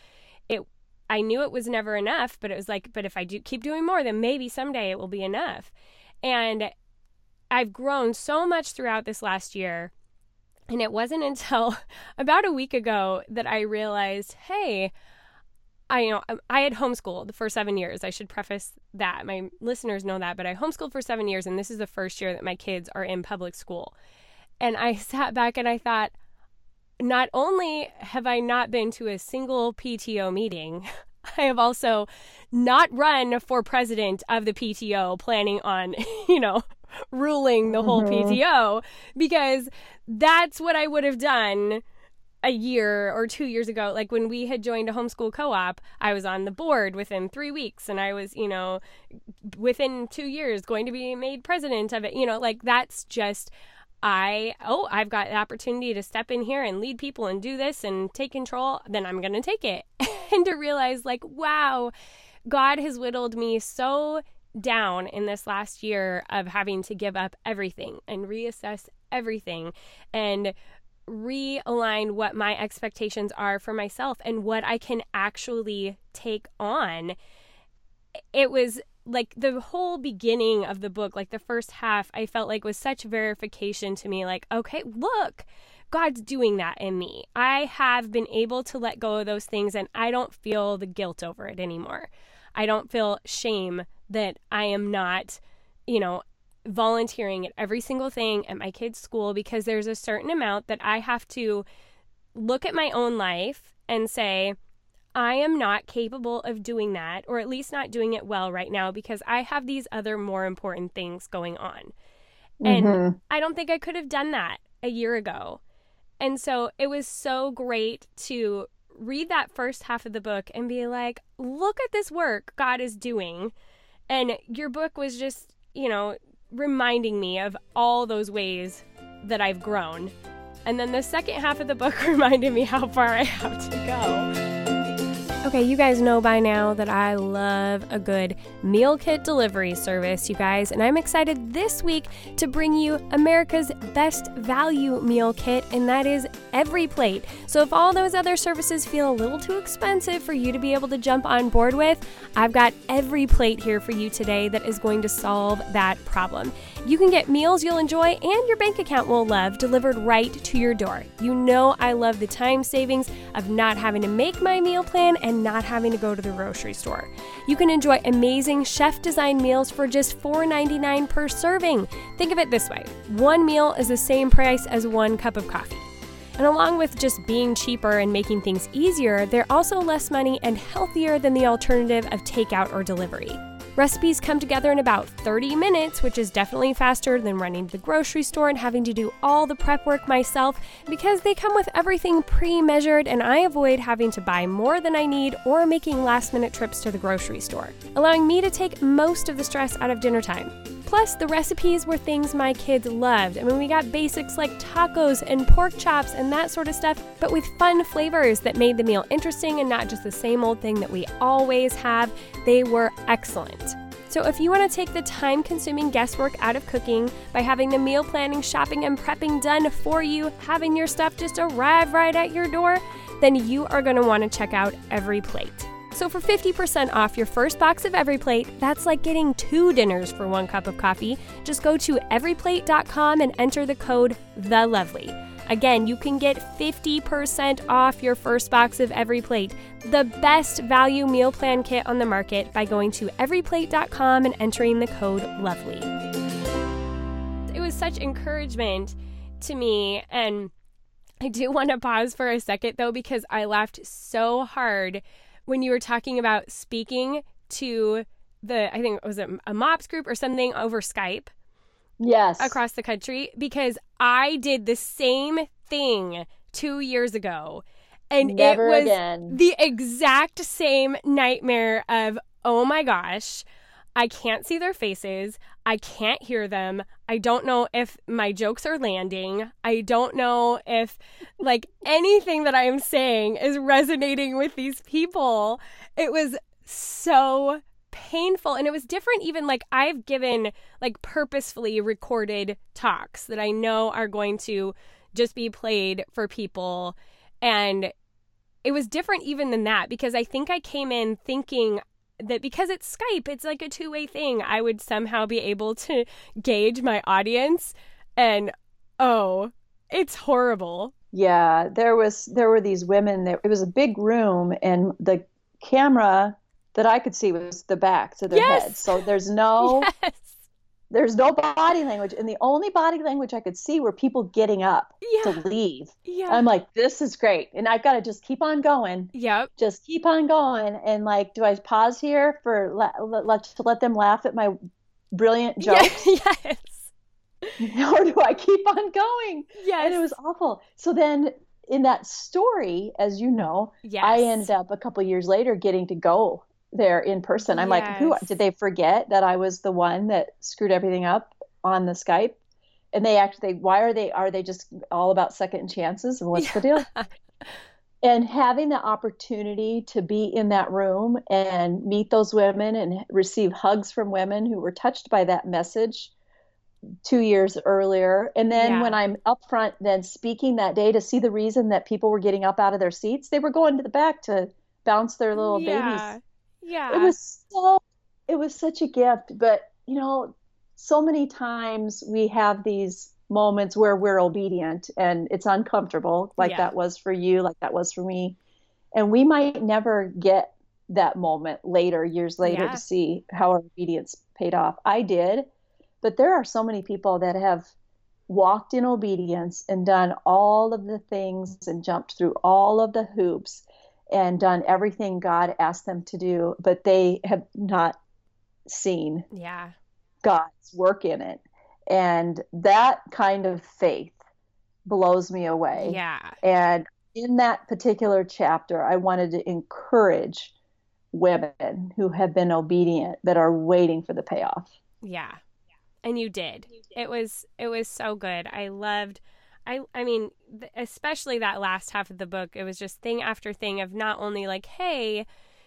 I knew it was never enough, but it was like, but if I do keep doing more, then maybe someday it will be enough. And I've grown so much throughout this last year. And it wasn't until about a week ago that I realized, hey, I had homeschooled for 7 years. I should preface that. My listeners know that, but I homeschooled for 7 years, and this is the first year that my kids are in public school. And I sat back and I thought, not only have I not been to a single PTO meeting, I have also not run for president of the PTO, planning on, ruling the whole PTO, because that's what I would have done a year or 2 years ago. Like when we had joined a homeschool co-op, I was on the board within 3 weeks, and I was, within 2 years going to be made president of it. Like that's just, I've got the opportunity to step in here and lead people and do this and take control, then I'm going to take it. And to realize like, wow, God has whittled me so down in this last year of having to give up everything and reassess everything and realign what my expectations are for myself and what I can actually take on. It was like the whole beginning of the book, like the first half, I felt like was such verification to me. Like, okay, look, God's doing that in me. I have been able to let go of those things, and I don't feel the guilt over it anymore. I don't feel shame that I am not, volunteering at every single thing at my kids' school, because there's a certain amount that I have to look at my own life and say, I am not capable of doing that, or at least not doing it well right now, because I have these other more important things going on. And I don't think I could have done that a year ago. And so it was so great to read that first half of the book and be like, look at this work God is doing. And your book was just, reminding me of all those ways that I've grown. And then the second half of the book reminded me how far I have to go. Okay, you guys know by now that I love a good meal kit delivery service, you guys, and I'm excited this week to bring you America's best value meal kit, and that is EveryPlate. So if all those other services feel a little too expensive for you to be able to jump on board with, I've got EveryPlate here for you today that is going to solve that problem. You can get meals you'll enjoy and your bank account will love delivered right to your door. You know I love the time savings of not having to make my meal plan and not having to go to the grocery store. You can enjoy amazing chef-designed meals for just $4.99 per serving. Think of it this way. One meal is the same price as 1 cup of coffee. And along with just being cheaper and making things easier, they're also less money and healthier than the alternative of takeout or delivery. Recipes come together in about 30 minutes, which is definitely faster than running to the grocery store and having to do all the prep work myself, because they come with everything pre-measured and I avoid having to buy more than I need or making last-minute trips to the grocery store, allowing me to take most of the stress out of dinner time. Plus, the recipes were things my kids loved. I mean, we got basics like tacos and pork chops and that sort of stuff, but with fun flavors that made the meal interesting and not just the same old thing that we always have. They were excellent. So if you want to take the time-consuming guesswork out of cooking by having the meal planning, shopping, and prepping done for you, having your stuff just arrive right at your door, then you are going to want to check out EveryPlate. So for 50% off your first box of EveryPlate, that's like getting 2 dinners for 1 cup of coffee. Just go to everyplate.com and enter the code THELOVELY. Again, you can get 50% off your first box of EveryPlate, the best value meal plan kit on the market, by going to everyplate.com and entering the code LOVELY. It was such encouragement to me, and I do want to pause for a second though, because I laughed so hard when you were talking about speaking to I think it was a MOPS group or something over Skype. Yes. Across the country, because I did the same thing 2 years ago. And Never it was again. The exact same nightmare of, oh my gosh, I can't see their faces. I can't hear them. I don't know if my jokes are landing. I don't know if like anything that I am saying is resonating with these people. It was so painful, and it was different. Even like I've given like purposefully recorded talks that I know are going to just be played for people, and it was different even than that, because I think I came in thinking that because it's Skype, it's like a two-way thing, I would somehow be able to gauge my audience, and oh, it's horrible. Yeah, there were these women there. It was a big room, and the camera that I could see was the backs of their heads. So there's no body language. And the only body language I could see were people getting up to leave. Yeah. I'm like, this is great. And I've got to just keep on going. Yep. Just keep on going. And like, do I pause here for to let them laugh at my brilliant jokes? Yes. Or do I keep on going? Yes. And it was awful. So then in that story, as you know, I ended up a couple years later getting to go there in person. I'm like, who did they forget that I was the one that screwed everything up on the Skype? And are they just all about second chances? And what's the deal? And having the opportunity to be in that room and meet those women and receive hugs from women who were touched by that message 2 years earlier. And then when I'm up front then speaking that day, to see the reason that people were getting up out of their seats, they were going to the back to bounce their little babies. Yeah. It was such a gift. But, you know, so many times we have these moments where we're obedient and it's uncomfortable, like that was for you, like that was for me. And we might never get that moment later, years later, to see how our obedience paid off. I did. But there are so many people that have walked in obedience and done all of the things and jumped through all of the hoops and done everything God asked them to do, but they have not seen God's work in it. And that kind of faith blows me away. Yeah. And in that particular chapter, I wanted to encourage women who have been obedient that are waiting for the payoff. Yeah. And you did. It was so good. I mean, especially that last half of the book, it was just thing after thing of not only like, hey,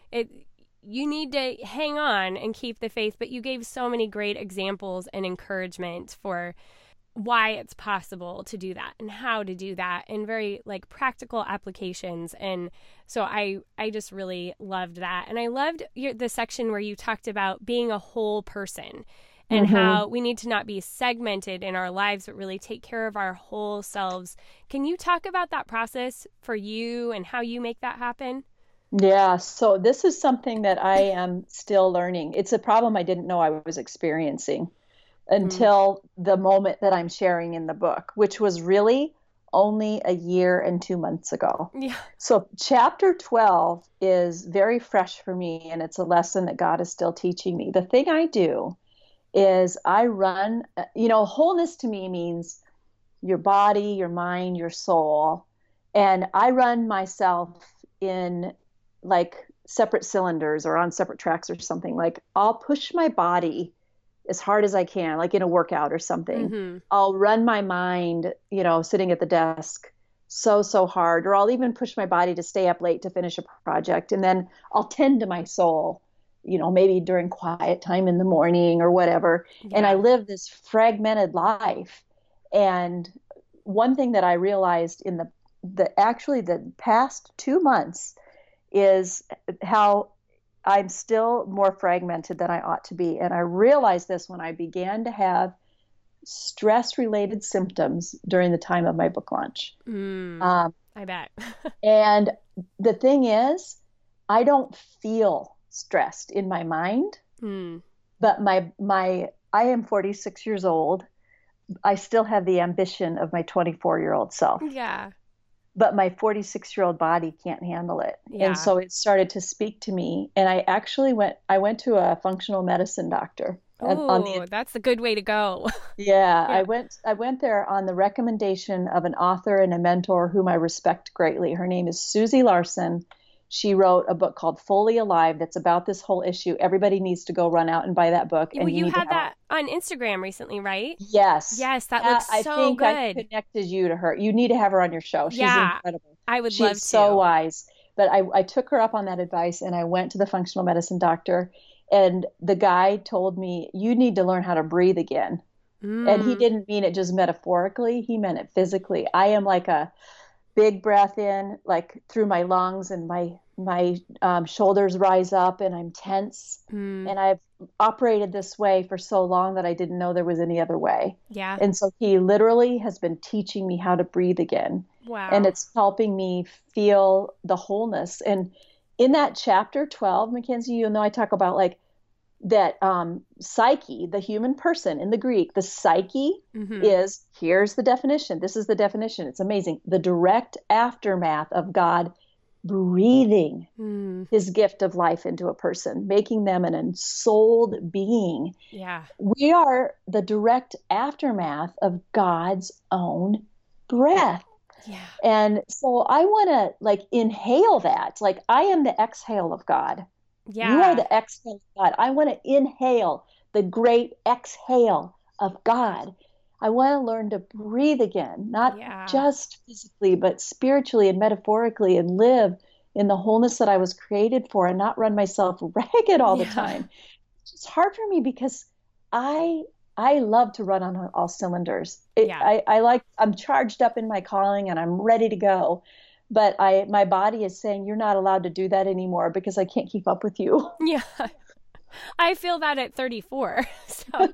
you need to hang on and keep the faith, but you gave so many great examples and encouragement for why it's possible to do that and how to do that, and very like practical applications. And so I just really loved that. And I loved the section where you talked about being a whole person. And how we need to not be segmented in our lives, but really take care of our whole selves. Can you talk about that process for you and how you make that happen? Yeah, so this is something that I am still learning. It's a problem I didn't know I was experiencing until the moment that I'm sharing in the book, which was really only a year and 2 months ago. Yeah. So chapter 12 is very fresh for me, and it's a lesson that God is still teaching me. The thing I do is I run, wholeness to me means your body, your mind, your soul. And I run myself in like separate cylinders or on separate tracks or something. Like I'll push my body as hard as I can, like in a workout or something. Mm-hmm. I'll run my mind, sitting at the desk so hard, or I'll even push my body to stay up late to finish a project. And then I'll tend to my soul, maybe during quiet time in the morning or whatever. And I Yeah. live this fragmented life. And one thing that I realized in the past 2 months is how I'm still more fragmented than I ought to be. And I realized this when I began to have stress related symptoms during the time of my book launch. Um, I bet. and the thing is, I don't feel stressed in my mind, Mm. but I am 46 years old. I still have the ambition of my 24-year-old self, Yeah. but my 46-year-old body can't handle it. And Yeah. so it started to speak to me. And I went to a functional medicine doctor on the Oh, that's a good way to go. yeah, Yeah. I went there on the recommendation of an author and a mentor whom I respect greatly. Her name is Susie Larson. She wrote a book called Fully Alive that's about this whole issue. Everybody needs to go run out and buy that book, Well, and you you need to had have that on Instagram recently, right? yes. Yes, that looks I so think I good. connected you to her. You need to have her on your show. She's Yeah, incredible. I would She love is so to. wise. But I took her up on that advice and I went to the functional medicine doctor. And the guy told me, you need to learn how to breathe again. And he Mm. didn't mean it just metaphorically, he meant it physically. I am like a big breath in, like through my lungs, and my shoulders rise up, and I'm tense. Mm. And I've operated this way for so long that I didn't know there was any other way. Yeah. And so he literally has been teaching me how to breathe again, and Wow. it's helping me feel the wholeness. And in that chapter 12, Mackenzie, I talk about like that psyche, the human person in the Greek, the psyche Mm-hmm. is, here's the definition. This is the definition. It's amazing. The direct aftermath of God breathing Mm. his gift of life into a person, making them an ensouled being. Yeah. We are the direct aftermath of God's own breath. Yeah. And so I want to like inhale that. Like I am the exhale of God. You are Yeah. the exhale of God. I want to inhale the great exhale of God. I want to learn to breathe again, not Yeah. just physically, but spiritually and metaphorically, and live in the wholeness that I was created for and not run myself ragged all the Yeah. time. It's hard for me because I I love to run on all cylinders. Yeah. I'm charged up in my calling and I'm ready to go. But my body is saying you're not allowed to do that anymore because I can't keep up with you. Yeah. I feel that at 34. So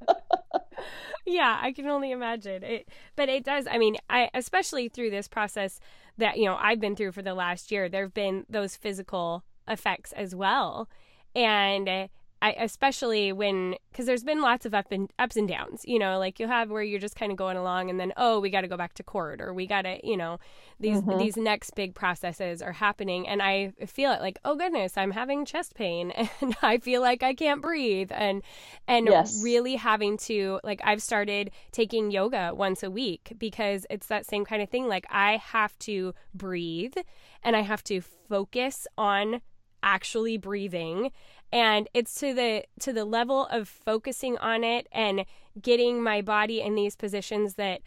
yeah, I can only imagine it. But it does. I mean, I especially through this process that I've been through for the last year, there have been those physical effects as well, and I especially because there's been lots of ups and downs. Like you'll have where you're just kind of going along, and then we got to go back to court, or we got to these Mm-hmm. these next big processes are happening, and I feel it like, oh goodness, I'm having chest pain, and I feel like I can't breathe, and Yes. really having to, like, I've started taking yoga once a week because it's that same kind of thing. Like I have to breathe and I have to focus on actually breathing, and it's to the level of focusing on it and getting my body in these positions that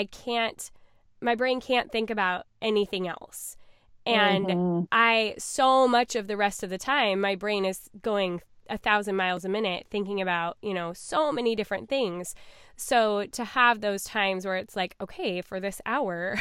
my brain can't think about anything else. And Mm-hmm. so much of the rest of the time, my brain is going 1,000 miles a minute thinking about, so many different things. So to have those times where it's like, okay, for this hour,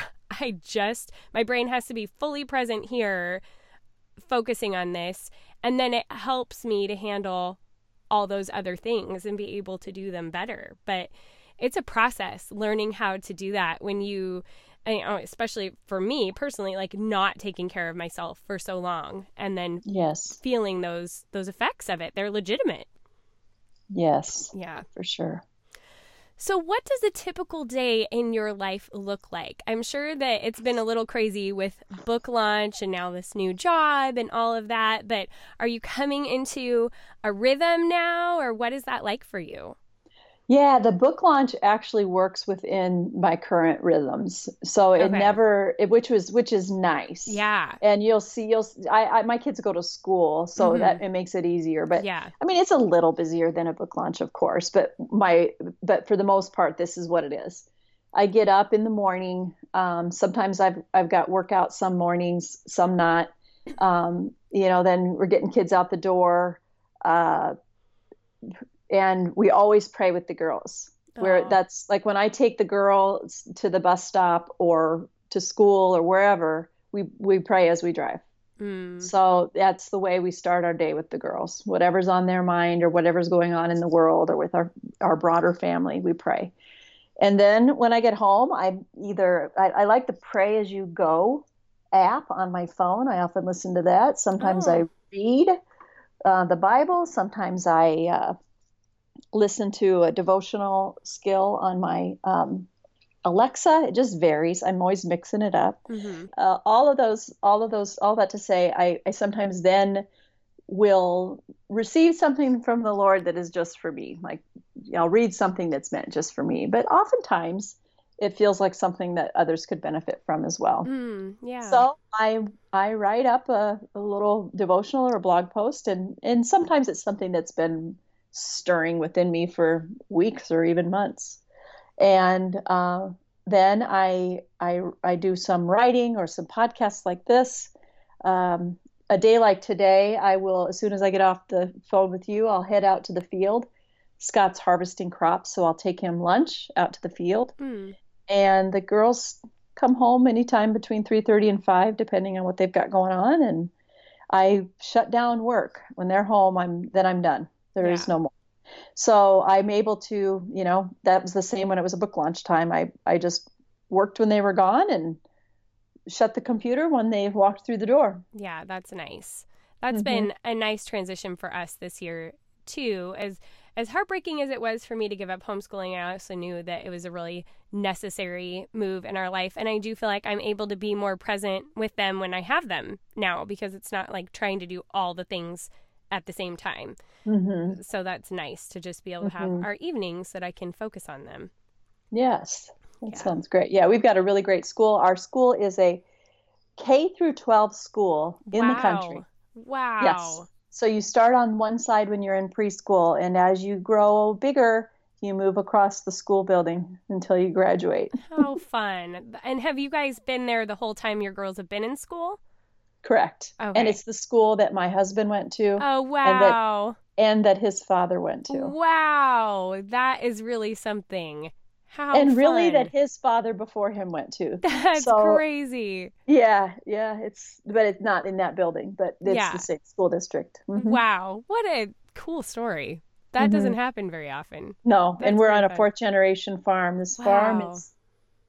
my brain has to be fully present here, focusing on this. And then it helps me to handle all those other things and be able to do them better. But it's a process learning how to do that when especially for me personally, like not taking care of myself for so long and then Yes. feeling those effects of it. They're legitimate. Yes. Yeah. For sure. So what does a typical day in your life look like? I'm sure that it's been a little crazy with book launch and now this new job and all of that, but are you coming into a rhythm now, or what is that like for you? Yeah, the book launch actually works within my current rhythms. So it Okay. never, which is nice. Yeah. And my kids go to school, so Mm-hmm. that it makes it easier. But Yeah. I mean, it's a little busier than a book launch, of course. But for the most part, this is what it is. I get up in the morning. Sometimes I've got workouts some mornings, some not. Then we're getting kids out the door. Uh, and we always pray with the girls. Where Oh. that's like when I take the girls to the bus stop or to school or wherever, we pray as we drive. Mm. So that's the way we start our day with the girls. Whatever's on their mind or whatever's going on in the world or with our broader family, we pray. And then when I get home, I like the Pray As You Go app on my phone. I often listen to that. Sometimes I Oh. read the Bible. Sometimes I listen to a devotional skill on my Alexa. It just varies. I'm always mixing it up. Mm-hmm. All that to say, I sometimes then will receive something from the Lord that is just for me. Like I'll read something that's meant just for me, but oftentimes it feels like something that others could benefit from as well. Mm. Yeah. So I write up a little devotional or a blog post, and sometimes it's something that's been stirring within me for weeks or even months. And then I do some writing or some podcasts like this. A day like today, I will, as soon as I get off the phone with you, I'll head out to the field. Scott's harvesting crops, so I'll take him lunch out to the field. Mm. And the girls come home anytime between 3:30 and 5, depending on what they've got going on. And I shut down work. When they're home, I'm done. There is Yeah. no more. So I'm able to, that was the same when it was a book launch time. I just worked when they were gone and shut the computer when they walked through the door. Yeah, that's nice. That's Hmm. been a nice transition for us this year too. As heartbreaking as it was for me to give up homeschooling, I also knew that it was a really necessary move in our life. And I do feel like I'm able to be more present with them when I have them now because it's not like trying to do all the things at the same time. Hmm. So that's nice to just be able to have Hmm. our evenings that I can focus on them. Yes, that Yeah. sounds great. Yeah, we've got a really great school. Our school is a K through 12 school in the country. Wow. Yes. Wow. So you start on one side when you're in preschool, and as you grow bigger, you move across the school building until you graduate. How fun. And have you guys been there the whole time your girls have been in school? Correct. And Okay. it's the school that my husband went to Oh, and that wow. and that his father went to. Wow. That is really something. How And really that fun. his father before him went to. That's So crazy. yeah, but it's not in that building, but it's the Yeah. same school district. Hmm. Wow. What a cool story. That doesn't Hmm. happen very often. No, and That's we're really on a fun. fourth generation farm. This farm Wow. is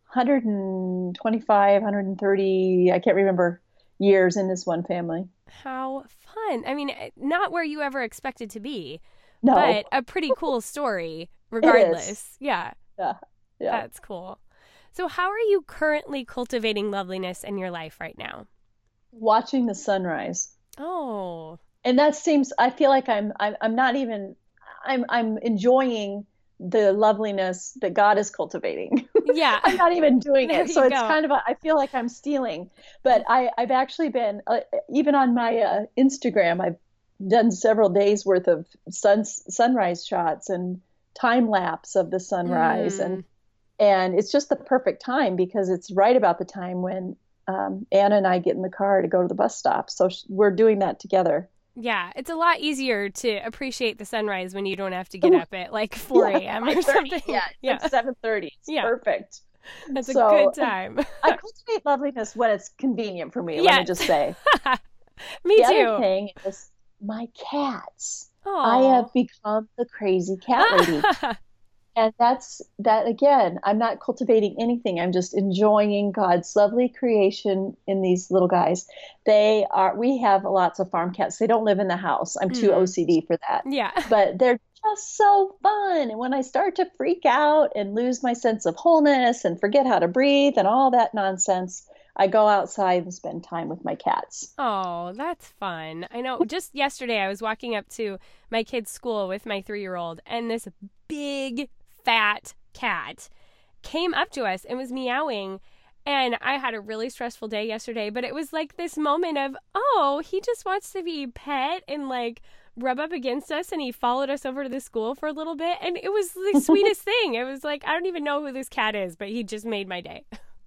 125, 130, I can't remember years in this one family. How fun. I mean, not where you ever expected to be, No, but a pretty cool story it is. regardless. Yeah. Yeah, yeah. That's cool. So, how are you currently cultivating loveliness in your life right now? Watching the sunrise. Oh, And that seems, I feel like I'm not even, I'm enjoying the loveliness that God is cultivating. yeah. I'm not even doing There it. you So it's go. kind of, I feel like I'm stealing. But I've actually been, even on my Instagram, I've done several days worth of sunrise shots and time lapse of the sunrise. And, Mm, and it's just the perfect time because it's right about the time when Anna and I get in the car to go to the bus stop. So we're doing that together. yeah. It's a lot easier to appreciate the sunrise when you don't have to get up at like 4 Yeah, a.m. or 5:30. something. Yeah, it's Yeah. like 7:30. It's Yeah. perfect. That's a good So time. I cultivate loveliness when it's convenient for me, let me Yes. just say. Me The other too. thing is my cats. I have Oh. become the crazy cat lady. And that again, I'm not cultivating anything. I'm just enjoying God's lovely creation in these little guys. We have lots of farm cats. They don't live in the house. I'm too Mm, OCD for that. yeah. But they're just so fun. And when I start to freak out and lose my sense of wholeness and forget how to breathe and all that nonsense, I go outside and spend time with my cats. Oh, that's fun. I know just yesterday I was walking up to my kid's school with my 3-year-old, and this big fat cat came up to us and was meowing. And I had a really stressful day yesterday, but it was like this moment of, oh, he just wants to be pet and like rub up against us, and he followed us over to the school for a little bit, and it was the sweetest thing. It was like, I don't even know who this cat is, but he just made my day.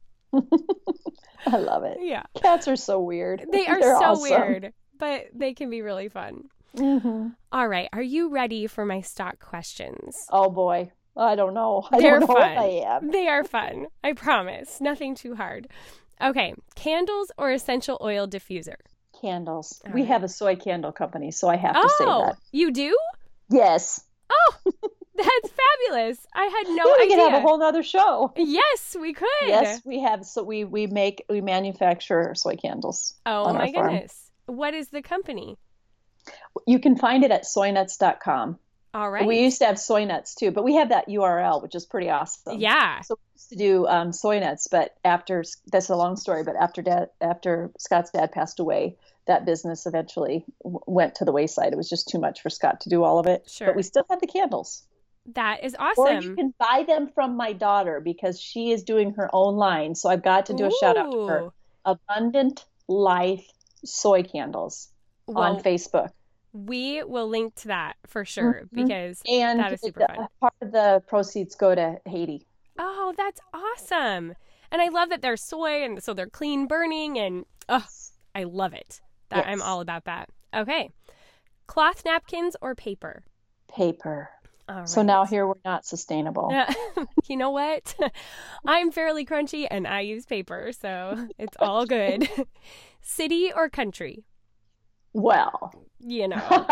I love it. Yeah. Cats are so weird. They are They're so awesome. weird, but they can be really fun. Mm-hmm. All right. Are you ready for my stock questions? Oh boy. I don't know. I They're don't know fun. if I am. They are fun. I promise. Nothing too hard. Okay. Candles or essential oil diffuser? Candles. All We right. have a soy candle company, so I have to say that. You do? Yes. Oh, that's fabulous. I had no We idea. could have a whole nother show. Yes, we could. Yes, we have. So we manufacture soy candles. Oh on my our farm. goodness. What is the company? You can find it at soynuts.com. All right. We used to have soy nuts too, but we have that URL, which is pretty awesome. Yeah. So we used to do soy nuts, but that's a long story. But after Scott's dad passed away, that business eventually went to the wayside. It was just too much for Scott to do all of it. Sure. But we still have the candles. That is Or you awesome. can buy them from my daughter because she is doing her own line. So I've got to do a shout out to her. Ooh. Abundant Life Soy Candles Well, on Facebook. we will link to that for sure Mhm. because And that is super fun. part of the proceeds go to Haiti. Oh, that's awesome. And I love that they're soy and so they're clean burning and I love it. I'm Yes. all about that. Okay. Cloth napkins or paper? Paper. All right. So now here we're not sustainable. Yeah. You know what? I'm fairly crunchy and I use paper, so it's all good. City or country? Well, You know.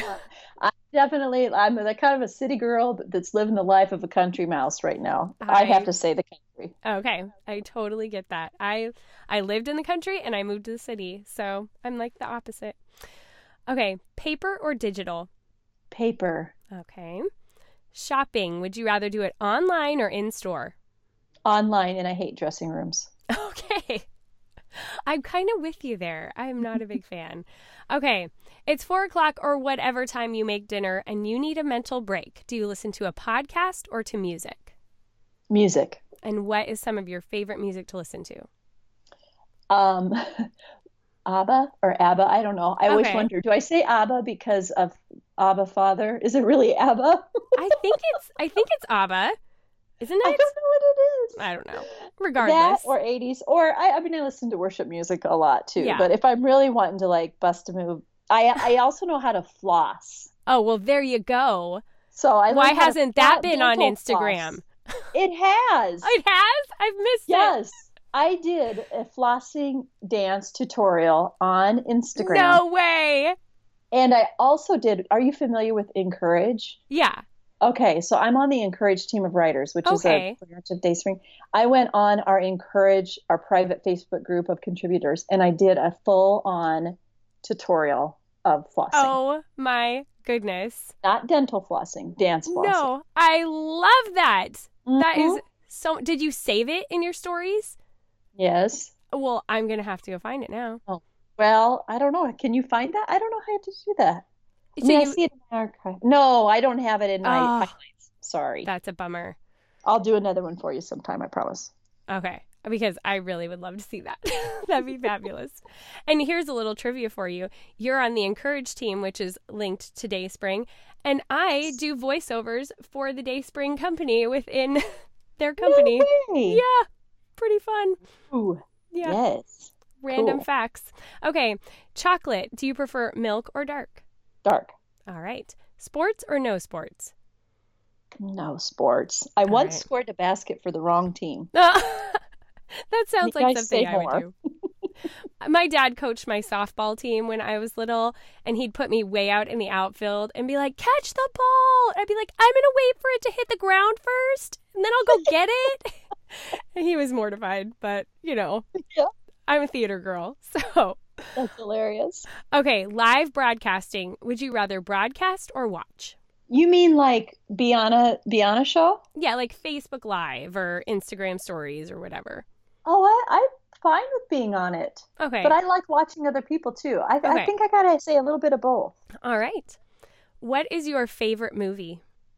I'm the kind of a city girl that's living the life of a country mouse right now. I have to say the country. Okay. I totally get that. I lived in the country and I moved to the city, so I'm like the opposite. Okay. Paper or digital? Paper. Okay. Shopping. Would you rather do it online or in store? Online, and I hate dressing rooms. Okay. I'm kind of with you there. I'm not a big fan. Okay. It's 4:00 or whatever time you make dinner and you need a mental break. Do you listen to a podcast or to music? Music. And what is some of your favorite music to listen to? ABBA or ABBA, I don't know. I always Okay. wonder, do I say ABBA because of Abba Father? Is it really ABBA? I think it's ABBA. Isn't I it? don't know what it is. I don't know. That Regardless. or 80s. Or I mean, I listen to worship music a lot too. Yeah. But if I'm really wanting to like bust a move, I also know how to floss. Oh, well, there you go. So I Why learned how to hasn't that been on dental Instagram? floss. It has. It has? I've missed Yes. I did a flossing dance tutorial on it. Instagram. No way. And I also did, are you familiar with Encourage? Yeah. Okay, so I'm on the Encourage team of writers, which is Okay. a branch of Dayspring. I went on our Encourage, our private Facebook group of contributors, and I did a full-on tutorial of flossing. Oh my goodness. Not dental flossing, dance flossing. No, I love that. That Mhm. is so. Did you save it in your stories? Yes. Well, I'm going to have to go find it now. Well, I don't know. Can you find that? I don't know how to do that. I So mean, I you- see it in my archive. No, I don't have it in my Oh. highlights. Sorry. That's a bummer. I'll do another one for you sometime, I promise. Okay. Because I really would love to see that. That'd be fabulous. And here's a little trivia for you. You're on the Encourage team, which is linked to Dayspring. And I do voiceovers for the Dayspring company within their company. No way. Yeah. Pretty fun. Ooh, Yeah. yes. Random cool. facts. Okay. Chocolate. Do you prefer milk or dark? Dark. All right. Sports or no sports? No sports. I once right. scored a basket for the wrong team. That sounds You like guys something say I would more. do. My dad coached my softball team when I was little, and he'd put me way out in the outfield and be like, catch the ball. And I'd be like, I'm going to wait for it to hit the ground first, and then I'll go get it. And he was mortified, but, you know, Yeah. I'm a theater girl. So, That's hilarious. okay, live broadcasting. Would you rather broadcast or watch? You mean like be on a show? Yeah, like Facebook Live or Instagram stories or whatever. Oh, I'm fine with being on it. Okay. But I like watching other people too. I Okay. think I gotta say a little bit of both. All right. What is your favorite movie?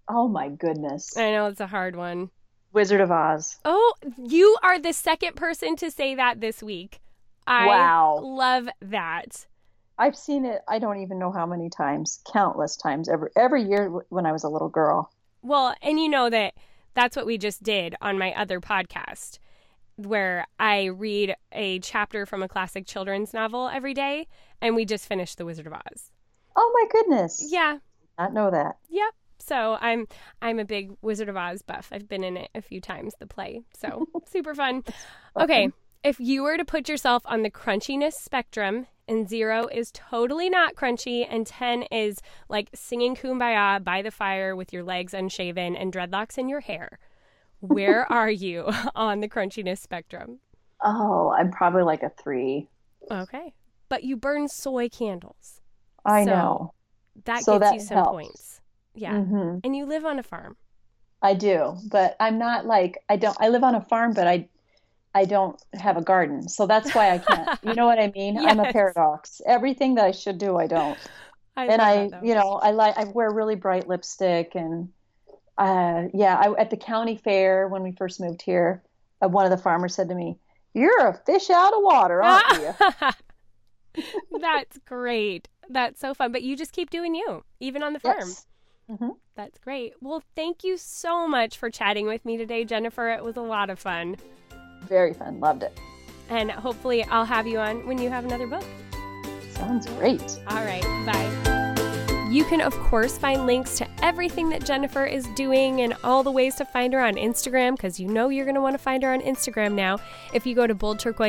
Oh my goodness. I know it's a hard one. Wizard of Oz. Oh, you are the second person to say that this week. I Wow. love that. I've seen it, I don't even know how many times, countless times, every year when I was a little girl. Well, and you know that's what we just did on my other podcast, where I read a chapter from a classic children's novel every day, and we just finished The Wizard of Oz. Oh my goodness. Yeah. Not know that. Yep. So I'm a big Wizard of Oz buff. I've been in it a few times, the play. So super fun. Okay. If you were to put yourself on the crunchiness spectrum, and 0 is totally not crunchy, and 10 is like singing Kumbaya by the fire with your legs unshaven and dreadlocks in your hair, where are you on the crunchiness spectrum? Oh, I'm probably like a 3. Okay. But you burn soy candles. I So know. that So gets that you some helps. points. Yeah. Hmm. And you live on a farm. I do, but I'm not like, I live on a farm, but I don't have a garden. So that's why I can't. You know what I mean? I'm a Yes. paradox. Everything that I should do, I don't. I And love that, though. I wear really bright lipstick and at the county fair when we first moved here, one of the farmers said to me, "You're a fish out of water, aren't you?" That's great. That's so fun. But you just keep doing you, even on the farm. Yes. Hmm. That's great. Well, thank you so much for chatting with me today, Jennifer. It was a lot of fun. Very fun. Loved it. And hopefully I'll have you on when you have another book. Sounds great. All right. Bye. You can, of course, find links to everything that Jennifer is doing and all the ways to find her on Instagram, because you know you're going to want to find her on Instagram now. If you go to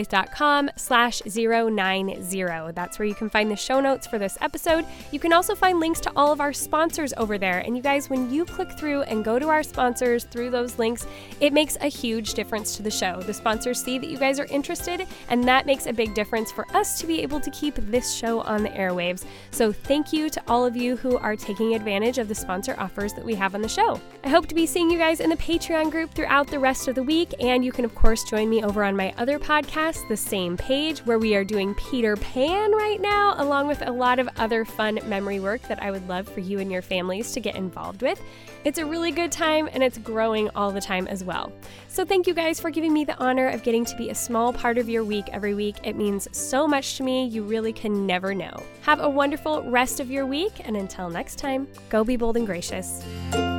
boldturquoise.com/090, that's where you can find the show notes for this episode. You can also find links to all of our sponsors over there. And you guys, when you click through and go to our sponsors through those links, it makes a huge difference to the show. The sponsors see that you guys are interested, and that makes a big difference for us to be able to keep this show on the airwaves. So thank you to all of you who are taking advantage of the sponsor offers that we have on the show. I hope to be seeing you guys in the Patreon group throughout the rest of the week, and you can of course join me over on my other podcast, The Same Page, where we are doing Peter Pan right now, along with a lot of other fun memory work that I would love for you and your families to get involved with. It's a really good time, and it's growing all the time as well. So thank you guys for giving me the honor of getting to be a small part of your week every week. It means so much to me. You really can never know. Have a wonderful rest of your week, and until next time, go be bold and gracious.